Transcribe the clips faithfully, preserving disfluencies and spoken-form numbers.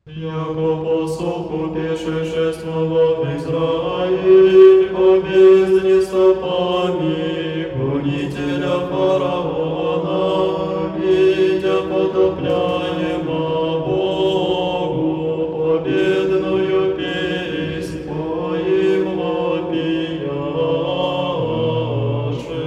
Яко по суху пешешествовал Израиль, по бездне стопами гонителя фараона, видя потопляемо Богу, победную песнь твоим вопияше.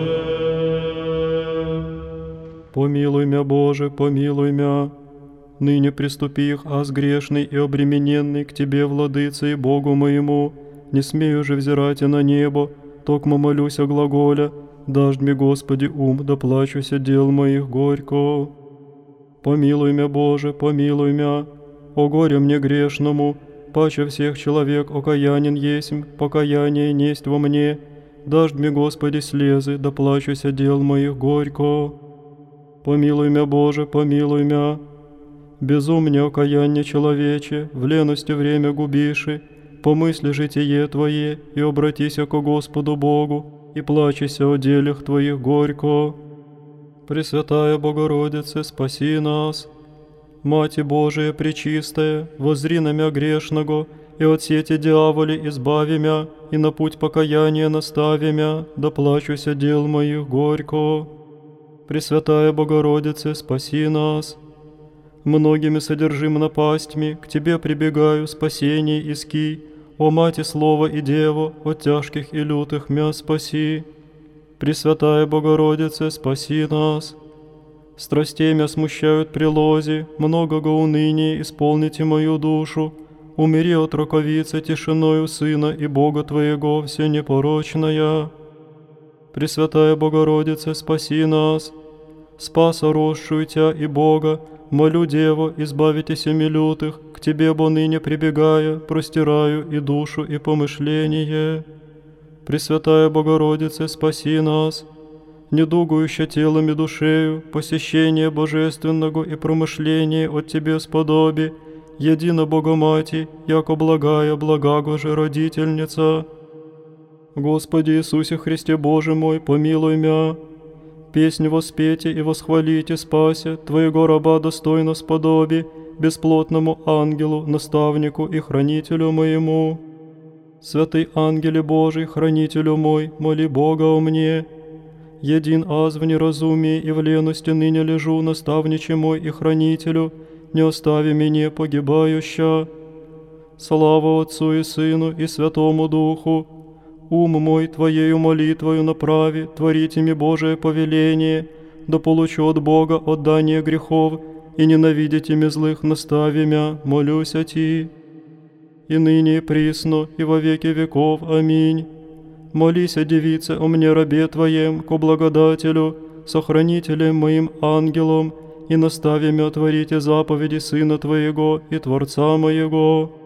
Помилуй мя, Боже, помилуй мя. Ныне приступих, аз грешный и обремененный к Тебе, Владыце и Богу моему, не смею же взирать и на небо, токмо молюсь о глаголя, дашь мне, Господи, ум, да плачуся дел моих горько. Помилуй мя, Боже, помилуй мя, о горе мне грешному, паче всех человек окаянен есмь, покаяние несть во мне, дашь мне, Господи, слезы, да плачуся дел моих горько. Помилуй мя, Боже, помилуй мя, безумне окаяние человече, в лености время губиши, помысли житие Твое, и обратися ко Господу Богу, и плачися о делях Твоих горько. Пресвятая Богородице, спаси нас. Мати Божия пречистая, воззри на мя грешного, и от сети дьяволи избави мя, и на путь покаяния настави мя, да плачуся дел моих горько. Пресвятая Богородице, спаси нас. Многими содержим напастьми, к Тебе прибегаю, спасение иски. О Мати Слова и Дева, от тяжких и лютых мя спаси. Пресвятая Богородице, спаси нас. Страстей мя смущают прилози, многого уныния исполните мою душу. Умери от раковицы тишиною Сына и Бога Твоего, все непорочная. Пресвятая Богородице, спаси нас. Спаса росшую Тя и Бога, молю, Дево, избавитесь ми лютых, к Тебе, бо ныне прибегая, простираю и душу, и помышление. Пресвятая Богородице, спаси нас. Недугующа телом и душею, посещение божественного и промышление от Тебе сподоби, едино Богомати, яко благая, благаго же родительница. Господи Иисусе Христе Боже мой, помилуй мя. Песнь воспейте и восхвалите, спася, Твоего раба достойно сподоби, бесплотному ангелу, наставнику и хранителю моему. Святый ангеле Божий, хранителю мой, моли Бога о мне. Един аз в неразумии и в лености ныне лежу, наставниче мой и хранителю, не остави меня погибающа. Слава Отцу и Сыну и Святому Духу. Ум мой Твоею молитвою направи, творите ми Божие повеление, да получу от Бога отдание грехов, и ненавидите ми злых настави мя, молюсь о Ти. И ныне и присно, и во веки веков. Аминь. Молись о девице, о мне рабе Твоем, ко благодателю, сохранителем моим ангелом, и настави мя творите заповеди Сына Твоего и Творца моего.